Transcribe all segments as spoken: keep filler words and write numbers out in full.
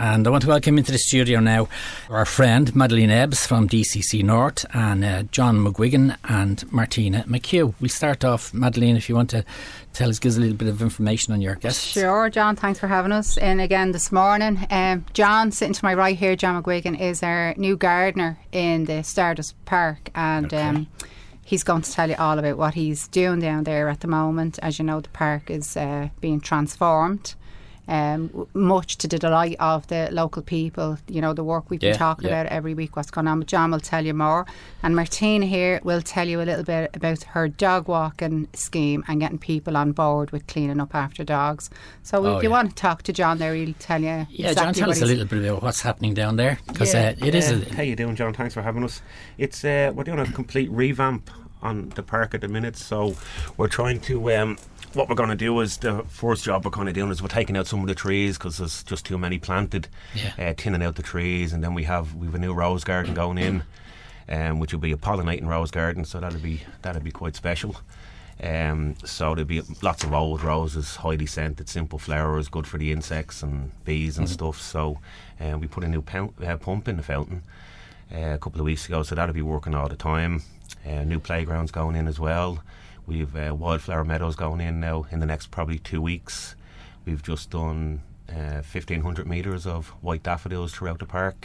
And I want to welcome into the studio now our friend Madeleine Ebbs from D C C North and uh, John McGuigan and Martina McHugh. We'll start off, Madeleine, if you want to tell us, give us a little bit of information on your guests. Sure, John, thanks for having us in again this morning. Um, John, sitting to my right here, John McGuigan, is our new gardener in the Stardust Park, and okay. um, he's going to tell you all about what he's doing down there at the moment. As you know, the park is uh, being transformed. Um, much to the delight of the local people, you know, the work we've yeah, been talking yeah. about every week, what's going on. But John will tell you more, and Martina here will tell you a little bit about her dog walking scheme and getting people on board with cleaning up after dogs. So oh, if you yeah. want to talk to John there, he'll tell you yeah exactly John, tell what us a little bit about what's happening down there, because yeah, uh, it yeah. is a, how you doing, John? Thanks for having us. It's uh, we're doing a complete revamp on the park at the minute, so we're trying to um, what we're going to do is the first job we're kind of doing is we're taking out some of the trees because there's just too many planted, yeah. uh, tinning out the trees, and then we have we have a new rose garden going in, um, which will be a pollinating rose garden, so that'll be that'll be quite special. Um, so there'll be lots of old roses, highly scented, simple flowers, good for the insects and bees and mm-hmm. stuff. So uh, we put a new pou- uh, pump in the fountain uh, a couple of weeks ago, so that'll be working all the time. Uh, new playgrounds going in as well. We've uh, wildflower meadows going in now in the next probably two weeks. We've just done uh, fifteen hundred metres of white daffodils throughout the park.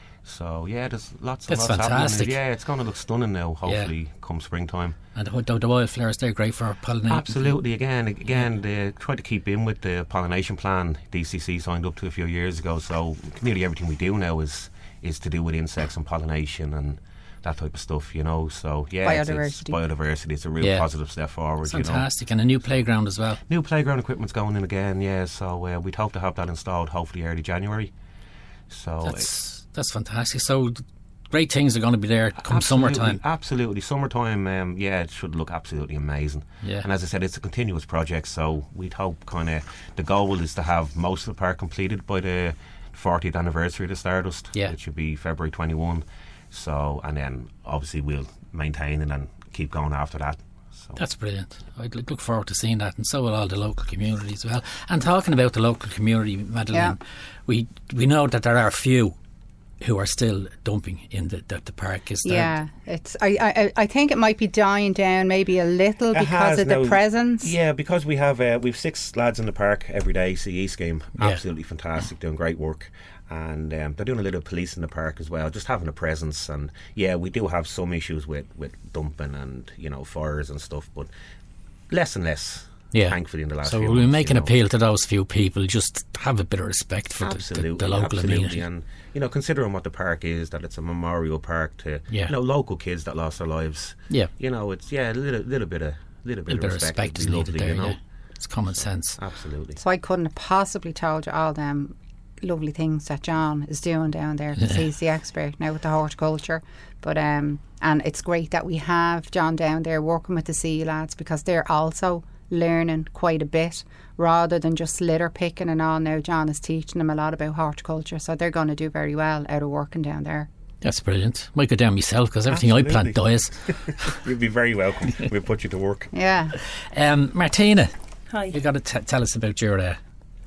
So yeah, there's lots That's of lots fantastic. happening. Yeah, it's going to look stunning now, hopefully yeah. come springtime. And the, the wildflowers, they're great for pollinating. Absolutely. Again, again, they try to keep in with the pollination plan D C C signed up to a few years ago. So nearly everything we do now is is to do with insects and pollination and that type of stuff, you know. So yeah, biodiversity. It's, it's biodiversity. It's a real yeah. positive step forward. It's you know. fantastic, and a new playground as well. New playground equipment's going in again. Yeah, so uh, we'd hope to have that installed hopefully early January. So that's that's fantastic. So great things are going to be there come absolutely, summertime. Absolutely, summertime. Um, yeah, it should look absolutely amazing. Yeah. And as I said, it's a continuous project. So we'd hope kind of the goal is to have most of the park completed by the fortieth anniversary of the Stardust, yeah. which should be February twenty-first. So, and then obviously we'll maintain it and keep going after that. So. That's brilliant. I'd look forward to seeing that, and so will all the local communities as well. And talking about the local community, Madeleine, yeah. we we know that there are a few who are still dumping in the that the park is there. Yeah, it's. I, I I think it might be dying down maybe a little It because has of the now, presence. Yeah, because we have uh, we've six lads in the park every day. C E scheme, Yeah. absolutely fantastic, doing great work. And um, they're doing a little police in the park as well, just having a presence. And yeah, we do have some issues with, with dumping and, you know, fires and stuff, but less and less, yeah. thankfully, in the last so few we'll months. make an you know. appeal to those few people, just have a bit of respect for absolutely, the, the, the local absolutely. community. And, you know, considering what the park is, that it's a memorial park to, yeah. you know, local kids that lost their lives. Yeah. You know, it's, yeah, a little, little bit of, little bit, little of, bit respect, of respect is would be needed lovely, there, you know. yeah. It's common sense. Absolutely. So I couldn't have possibly told you all them lovely things that John is doing down there, because he's the expert now with the horticulture. But um, and it's great that we have John down there working with the C E lads, because they're also learning quite a bit rather than just litter picking and all. Now John is teaching them a lot about horticulture, so they're going to do very well out of working down there. That's brilliant. Might go down myself, because everything absolutely. I plant dies. You'd be very welcome. We'll put you to work. Yeah. Um, Martina, hi. You got to t- tell us about your. Uh,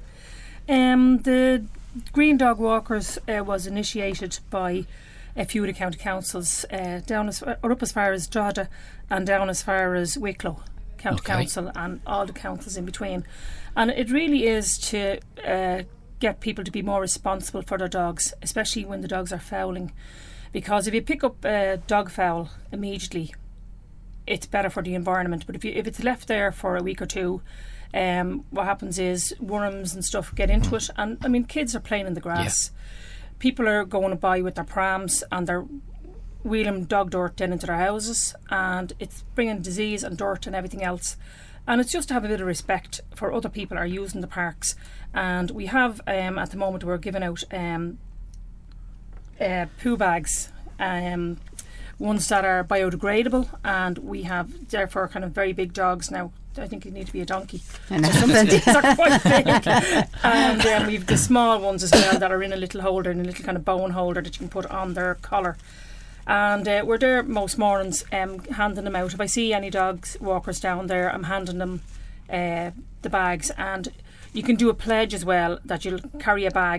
um, the Green Dog Walkers uh, was initiated by a few of the county councils uh, down as or up as far as Drogheda and down as far as Wicklow County okay. Council and all the councils in between. And it really is to uh, get people to be more responsible for their dogs, especially when the dogs are fouling. Because if you pick up uh, dog fowl immediately, it's better for the environment. But if you, if it's left there for a week or two, um, what happens is worms and stuff get into it. And I mean, kids are playing in the grass. Yeah. People are going by with their prams and they're wheeling dog dirt down into their houses, and it's bringing disease and dirt and everything else. And it's just to have a bit of respect for other people who are using the parks. And we have um, at the moment we're giving out um, uh, poo bags, um, ones that are biodegradable, and we have therefore kind of very big dogs now. I think you need to be a donkey. I know. So some of these are quite big. And then we've the small ones as well that are in a little holder, in a little kind of bone holder that you can put on their collar. And uh, we're there most mornings um, handing them out. If I see any dogs walkers down there, I'm handing them uh, the bags. And you can do a pledge as well that you'll carry a bag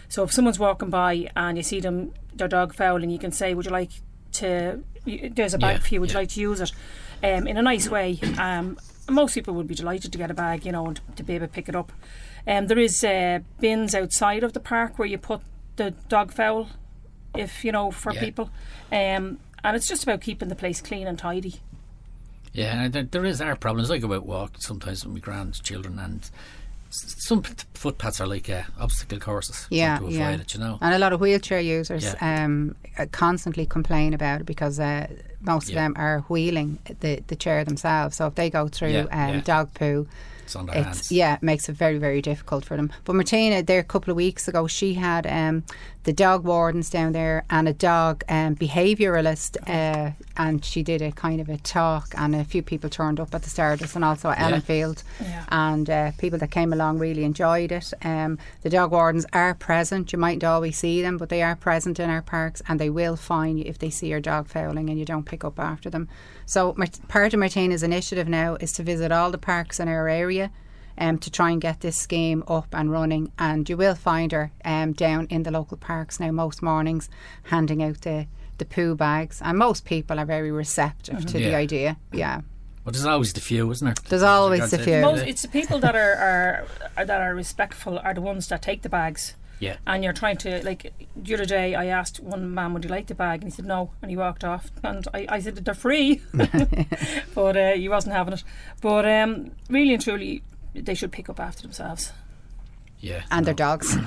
So if someone's walking by and you see them, their dog fouling, you can say, would you like to, there's a bag Yeah, for you, would yeah. you like to use it? Um, in a nice way. Um, most people would be delighted to get a bag, you know, and to be able to pick it up. Um, there is uh, bins outside of the park where you put the dog fowl, if, you know, for Yeah. people. Um, and it's just about keeping the place clean and tidy. Yeah, and there, there is our problems. I go out walk sometimes with my grandchildren, and s- some p- footpaths are like uh, obstacle courses. Yeah, trying to yeah. avoid it, you know. And a lot of wheelchair users Yeah. um, uh, constantly complain about it because uh, most Yeah. of them are wheeling the, the chair themselves. So if they go through Yeah, um, yeah. dog poo, It's on their it's hands. yeah, it makes it very, very difficult for them. But Martina, there a couple of weeks ago, she had um, the dog wardens down there and a dog um, behaviouralist, uh, and she did a kind of a talk, and a few people turned up at the Stardust and also at Yeah. Ellenfield, Yeah. and uh, people that came along really enjoyed it. Um, the dog wardens are present. You mightn't always see them, but they are present in our parks, and they will fine you if they see your dog fouling and you don't pick up after them. So Mart- part of Martina's initiative now is to visit all the parks in our area um, to try and get this scheme up and running, and you will find her um, down in the local parks now most mornings handing out the, the poo bags, and most people are very receptive to the Yeah. idea. Yeah, But there's always the few, isn't there? There's always God the said- few. Most, it's the people that are, are, are that are respectful are the ones that take the bags. Yeah. And you're trying to, like, the other day I asked one man, would you like the bag? And he said no, and he walked off. And I, I said, they're free. But uh, he wasn't having it. But um, really and truly, they should pick up after themselves. Yeah. and their dogs.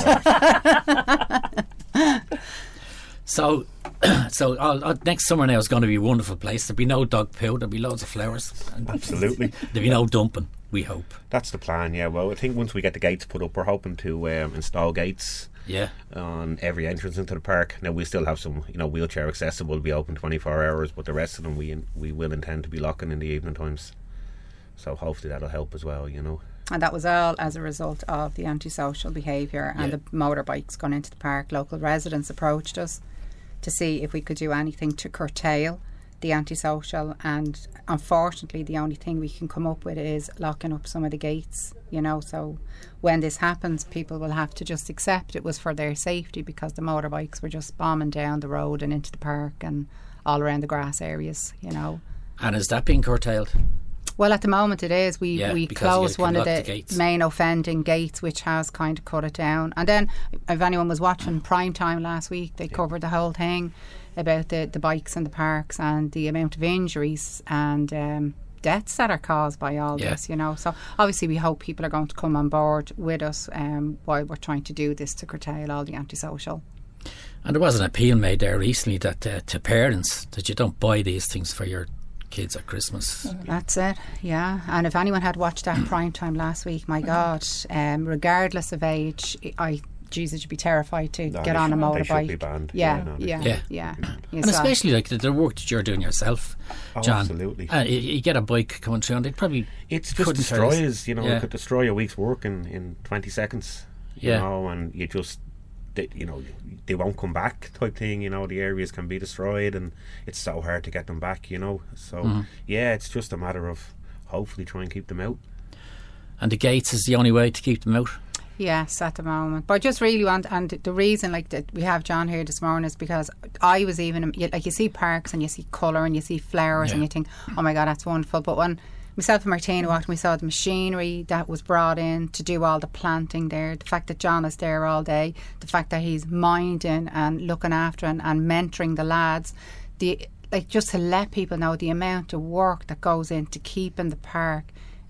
So, so uh, uh, next summer now is going to be a wonderful place. There'll be no dog poo. There'll be loads of flowers. And Absolutely. there'll be no dumping, we hope. That's the plan, yeah. Well, I think once we get the gates put up, we're hoping to um, install gates Yeah. on every entrance into the park. Now, we still have some, you know, wheelchair accessible, will be open twenty-four hours, but the rest of them we we will intend to be locking in the evening times. So hopefully that'll help as well, you know. And that was all as a result of the antisocial behaviour and Yeah. the motorbikes going into the park. Local residents approached us to see if we could do anything to curtail the antisocial, and unfortunately the only thing we can come up with is locking up some of the gates, you know. So when this happens, people will have to just accept it was for their safety, because the motorbikes were just bombing down the road and into the park and all around the grass areas, you know. And is that being curtailed? Well, at the moment it is. We Yeah, we because you closed can one of lock the, the gates. main offending gates, which has kind of cut it down. And then, if anyone was watching Prime Time last week, they covered the whole thing about the, the bikes in the parks and the amount of injuries and um, deaths that are caused by all Yeah. this, you know. So obviously we hope people are going to come on board with us um, while we're trying to do this to curtail all the antisocial. And there was an appeal made there recently that uh, to parents that you don't buy these things for your kids at Christmas. That's it, yeah. And if anyone had watched that Prime Time last week, my God, um, regardless of age, I Jesus, you'd be terrified to No, get they on a should- they motorbike. should be banned. Yeah, Yeah, no, they yeah, should. yeah. Yeah. You And saw- especially like the, the work that you're doing yourself, Oh, John. absolutely. Uh, you, you get a bike coming through and they probably It's just couldn't tell us. destroys, you know, Yeah. it could destroy a week's work in, in twenty seconds, you Yeah. know, and you just, they, you know, they won't come back type thing, you know, the areas can be destroyed and it's so hard to get them back, you know. So, Mm-hmm. yeah, it's just a matter of hopefully try and keep them out. and the gates is the only way to keep them out. Yes, at the moment. But I just really want, and the reason like that we have John here this morning is because I was even, you- like you see parks and you see colour and you see flowers and Yeah. you think, oh my God, that's wonderful. But when myself and Martina walked and we saw the machinery that was brought in to do all the planting there, the fact that John is there all day, the fact that he's minding and looking after and, and mentoring the lads, the like just to let people know the amount of work that goes into keeping the park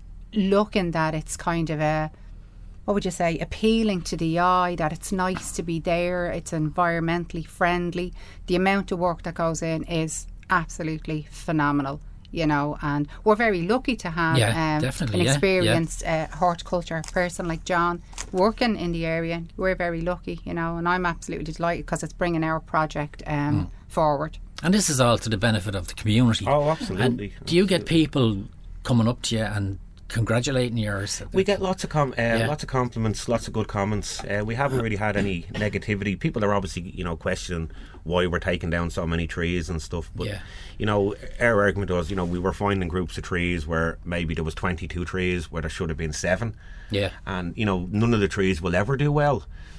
looking that it's kind of a, what would you say, appealing to the eye, that it's nice to be there, it's environmentally friendly. The amount of work that goes in is absolutely phenomenal, you know, and we're very lucky to have Yeah, um, definitely, an yeah, experienced Uh, horticulture person like John working in the area. We're very lucky, you know, and I'm absolutely delighted because it's bringing our project um, Mm. forward. And this is all to the benefit of the community. Oh, absolutely. And do you get absolutely. people coming up to you and congratulating you? Or is it- We get lots of com- uh, Yeah. lots of compliments, lots of good comments. Uh, we haven't really had any negativity. People are obviously, you know, questioning why we're taking down so many trees and stuff. But Yeah. you know, our argument was, you know, we were finding groups of trees where maybe there was twenty-two trees where there should have been seven, Yeah. and you know, none of the trees will ever do well.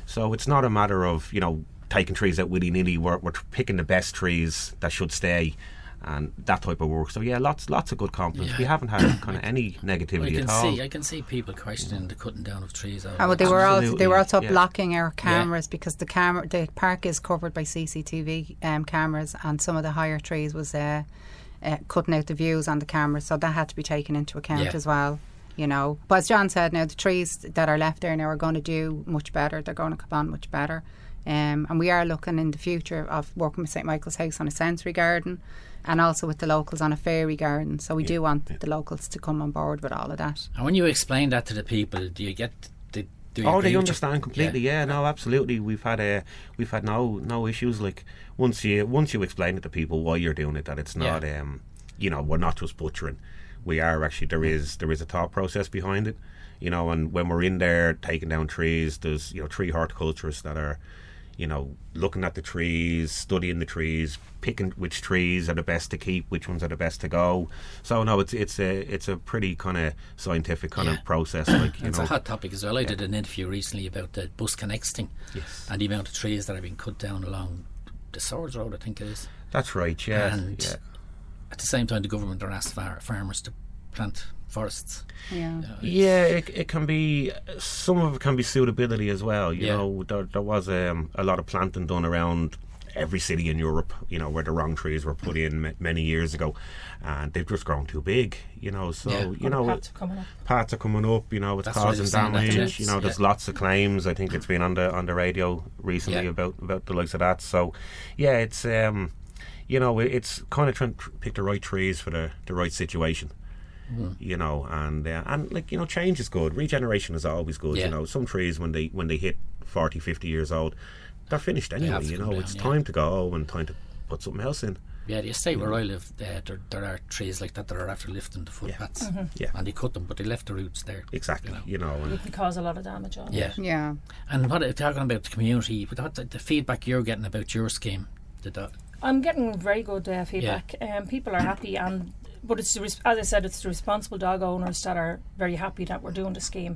So it's not a matter of, you know, taking trees out willy-nilly. We're, we're picking the best trees that should stay, and that type of work. So yeah, lots lots of good compliments. Yeah. We haven't had kind of any negativity I can at all. see, I can see people questioning the cutting down of trees. Oh, well, they were also they were also Absolutely, yeah. blocking our cameras because the camera the park is covered by C C T V um, cameras, and some of the higher trees was uh, uh, cutting out the views on the cameras, so that had to be taken into account Yeah. as well. You know, but as John said, now the trees that are left there now are going to do much better. They're going to come on much better, um, and we are looking in the future of working with Saint Michael's House on a sensory garden, and also with the locals on a fairy garden. So we do want the locals to come on board with all of that. And when you explain that to the people, do you get? Do, do you Oh, agree they with you? understand completely. Yeah. no, absolutely. We've had a, we've had no no issues. Like once you once you explain it to people why you're doing it, that it's not, Yeah. um, you know, we're not just butchering. We are actually there is there is a thought process behind it, you know. And when we're in there taking down trees, there's, you know, tree horticulturists that are, you know, looking at the trees, studying the trees, picking which trees are the best to keep, which ones are the best to go. So no, it's it's a it's a pretty kind of scientific kind Yeah. of process. Like, you It's know, a hot topic as well. I did an interview recently about the bus connects thing, yes, and the amount of trees that are being cut down along the Swords Road, I think it is. that's right. Yeah, And yeah. at the same time, the government are asked far- farmers to plant forests. Yeah. You know, it's- Yeah, it, it can be. Some of it can be suitability as well. You Yeah. know, there, there was um, a lot of planting done around every city in Europe, you know, where the wrong trees were put in ma- many years ago, and they've just grown too big. You know, so Yeah. you know, Paths are coming up. paths are coming up. You know, it's That's what I causing was saying, that damage. too. You know, there's Yeah. lots of claims. I think it's been on the on the radio recently Yeah. about about the likes of that. So, yeah, it's um, you know, it- it's kind of trying to pick the right trees for the the right situation. You know, and uh, and like, you know, change is good. Regeneration is always good. Yeah. You know, some trees when they when they hit forty, fifty years old, they're finished anyway. have to You come know, down, it's yeah. time to go and time to put something else in. Yeah, the estate where I live, uh, there, there are trees like that that are after lifting the footpaths. Yeah, And they cut them, but they left the roots there. exactly. You know. You know, and It can cause a lot of damage on it. Yeah. Yeah. And what talking about the community, what the, the feedback you're getting about your scheme, did that? I'm getting very good uh, feedback. Um, people are happy, and but it's the res- as I said, it's the responsible dog owners that are very happy that we're doing the scheme.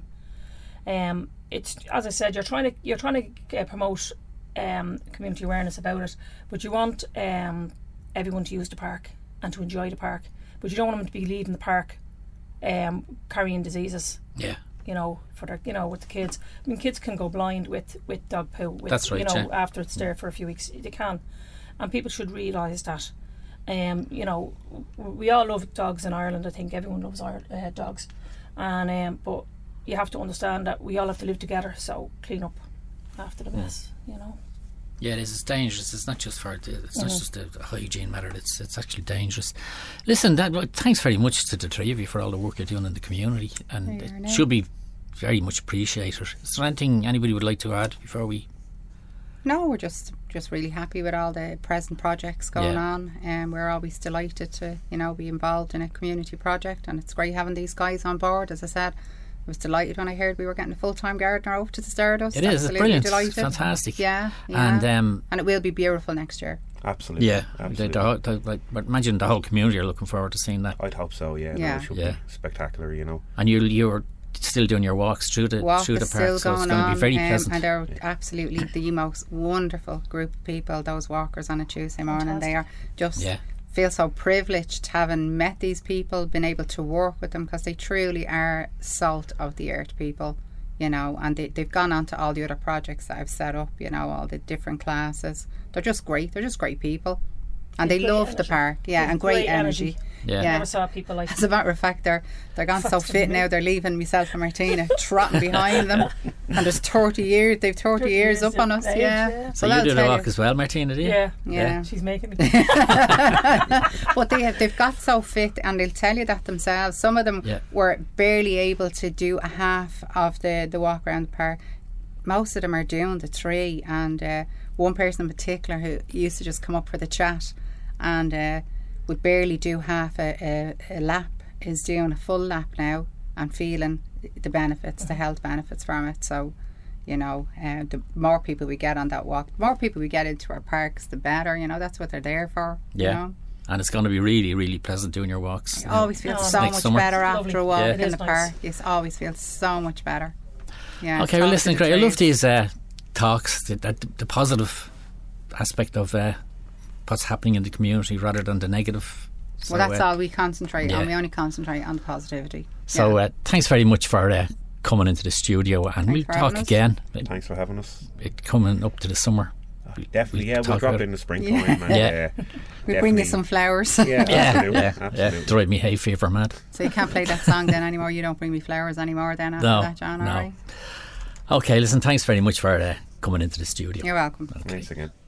Um, it's as I said, you're trying to you're trying to uh, promote um, community awareness about it, but you want um, everyone to use the park and to enjoy the park, but you don't want them to be leaving the park um, carrying diseases. Yeah. You know, for their, you know, with the kids. I mean, kids can go blind with, with dog poo. With, That's right, You know, yeah. after it's there for a few weeks, they can, and people should realise that. Um, you know, w- we all love dogs in Ireland. I think everyone loves our uh, dogs, and um, but you have to understand that we all have to live together. So clean up after the mess. You know. Yeah, it is. It's dangerous. It's not just for the, it's not Mhm. just a hygiene matter. It's it's actually dangerous. Listen, that, well, thanks very much to the three of you for all the work you're doing in the community, and Here it now. should be very much appreciated. Is there anything anybody would like to add before we? No, we're just just really happy with all the present projects going Yeah. on, and we're always delighted to, you know, be involved in a community project, and it's great having these guys on board. As I said, I was delighted when I heard we were getting a full time gardener over to the Stardust. It is. It's Absolutely brilliant. delighted. It's fantastic. Yeah, yeah. And um, and it will be beautiful next year. absolutely. yeah, the, absolutely. the, whole- the, like, but imagine the whole community are looking forward to seeing that. I'd hope so. Yeah, Yeah. No, it should Yeah. be spectacular. You know. And you you're still doing your walks through the Walk through the is park, still so it's going going to on, be very um, pleasant. and they're absolutely the most wonderful group of people. Those walkers on a Tuesday morning, they are just Yeah. feel so privileged having met these people, been able to work with them, because they truly are salt of the earth people, you know. And they, they've gone on to all the other projects that I've set up, you know, all the different classes. They're just great. They're just great people, and They've they great love the energy. park, yeah, They've and great, great energy. energy. Yeah. Yeah. Never saw people like As a matter of fact, they're they're gone so Faster fit than now. me. They're leaving myself and Martina trotting behind them, and there's thirty years. They've thirty, thirty years years up on of us. age, Yeah. yeah. So Well, you I'll do the tell walk you. as well, Martina, do you? yeah. Yeah. She's making me. But they have, they've got so fit, and they'll tell you that themselves. Some of them Yeah. were barely able to do a half of the, the walk around the park. Most of them are doing the three, and uh, one person in particular who used to just come up for the chat and uh, would barely do half a, a, a lap is doing a full lap now and feeling the benefits, the health benefits from it. So, you know, uh, the more people we get on that walk, the more people we get into our parks, the better. You know, that's what they're there for. Yeah. You know? And it's going to be really, really pleasant doing your walks. You always feel Oh, so next much summer. better Lovely. after a walk Yeah. It in is the nice. park. You always feel so much better. Yeah. Okay, talk well, to listen, the great. I love trees. these uh, talks, the, the, the positive aspect of uh, what's happening in the community rather than the negative. So, well, that's uh, all we concentrate yeah. on. We only concentrate on the positivity. So yeah. uh, thanks very much for uh, coming into the studio, and Thanks we'll for talk having us. again. Thanks for having us. It coming up to the summer. Definitely, yeah. We'll talk drop about in the springtime. Yeah. And, Yeah. uh, We bring you definitely- some flowers. Yeah, Yeah, absolutely, yeah, absolutely. yeah. Drive me hay fever mad. So you can't play that song then anymore. You don't bring me flowers anymore then after No, that, John. no. All right. Okay, listen, thanks very much for uh, coming into the studio. You're welcome. Thanks again.